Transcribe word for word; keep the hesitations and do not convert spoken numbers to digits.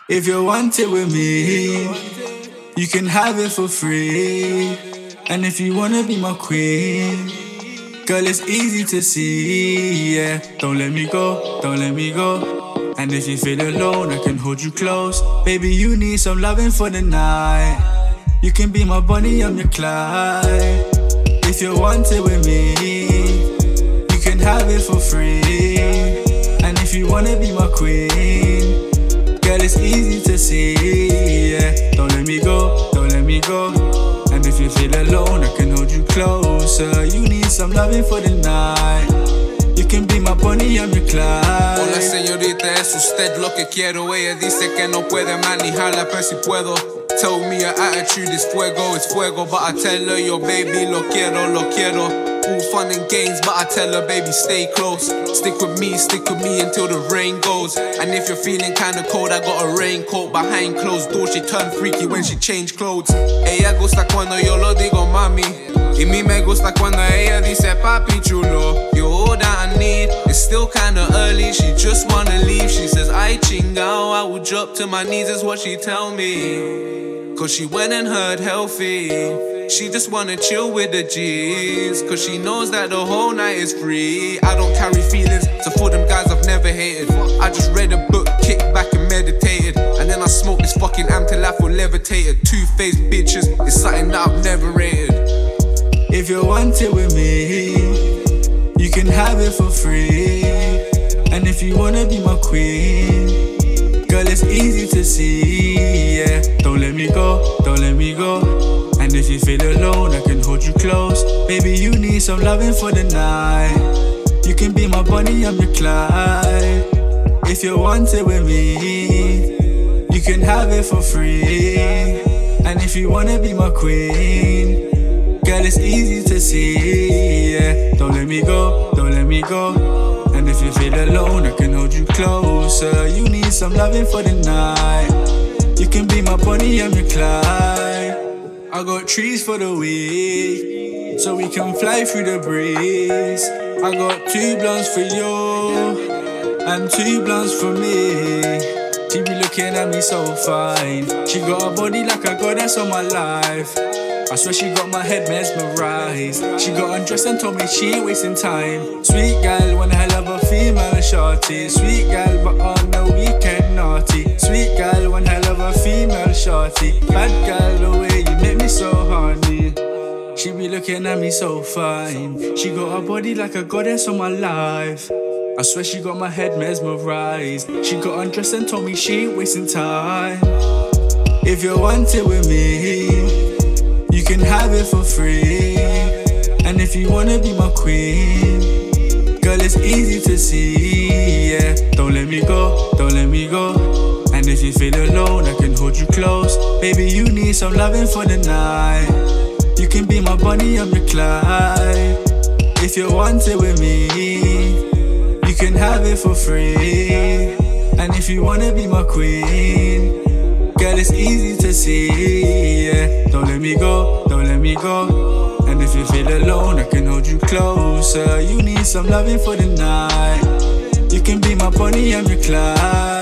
If you want it with me, you can have it for free. And if you wanna be my queen, girl, it's easy to see, yeah. Don't let me go, don't let me go. And if you feel alone, I can hold you close. Baby, you need some loving for the night. You can be my Bonnie, I'm your Clyde. If you want it with me, you can have it for free. And if you wanna be my queen, girl, it's easy to see, yeah. Don't let me go, don't let me go. And if you feel alone, I can hold you closer. You need some loving for the night. You can be my Bonnie, I'm your Clyde. Hola señorita, es usted lo que quiero. Ella dice que no puede manejarla, pero si puedo. Tell me your attitude is fuego, it's fuego. But I tell her, yo baby, lo quiero, lo quiero. All fun and games, but I tell her, baby, stay close. Stick with me, stick with me until the rain goes. And if you're feeling kinda cold, I got a raincoat. Behind closed doors, she turned freaky when she changed clothes. Ella gusta cuando yo lo digo, mami. Y mí me gusta cuando ella dice, papi chulo. You're all that I need, it's still kinda early. She just wanna leave, she says, ay chingao. I will drop to my knees, is what she tell me. Cause she went and heard healthy. She just wanna chill with the G's. Cause she knows that the whole night is free. I don't carry feelings, so for them guys I've never hated. I just read a book, kicked back and meditated. And then I smoked this fucking am till I feel levitated. Two-faced bitches, it's something that I've never rated. If you want it with me, you can have it for free. And if you wanna be my queen, girl, it's easy to see, yeah. Don't let me go, don't let me go. And if you feel alone, I can hold you close. Baby, you need some loving for the night. You can be my Bonnie, I'm your Clyde. If you want it with me, you can have it for free. And if you wanna be my queen, girl, it's easy to see, yeah. Don't let me go, don't let me go. And if you feel alone, I can hold you closer. You need some loving for the night. You can be my Bonnie, I'm your Clyde. I got trees for the week, so we can fly through the breeze. I got two blunts for you, and two blunts for me. She be looking at me so fine. She got a body like a goddess on my life. I swear she got my head mesmerized. She got undressed and told me she ain't wasting time. Sweet gal, one hell of a female shorty. Sweet gal, but on the weekend naughty. Sweet gal, one hell of a female shorty. Bad gal, the way you make me so horny. She be looking at me so fine. She got a body like a goddess on my life. I swear she got my head mesmerized. She got undressed and told me she ain't wasting time. If you want it with me, you can have it for free. And if you wanna be my queen, girl, it's easy to see, yeah. Don't let me go, don't let me go. And if you feel alone, I can hold you close. Baby, you need some loving for the night. You can be my Bonnie, I'm your Clyde. If you want it with me, you can have it for free. And if you wanna be my queen, girl, it's easy to see, yeah. Don't let me go, don't let me go. And if you feel alone, I can hold you closer. You need some loving for the night. You can be my Bonnie, I'm your Clyde.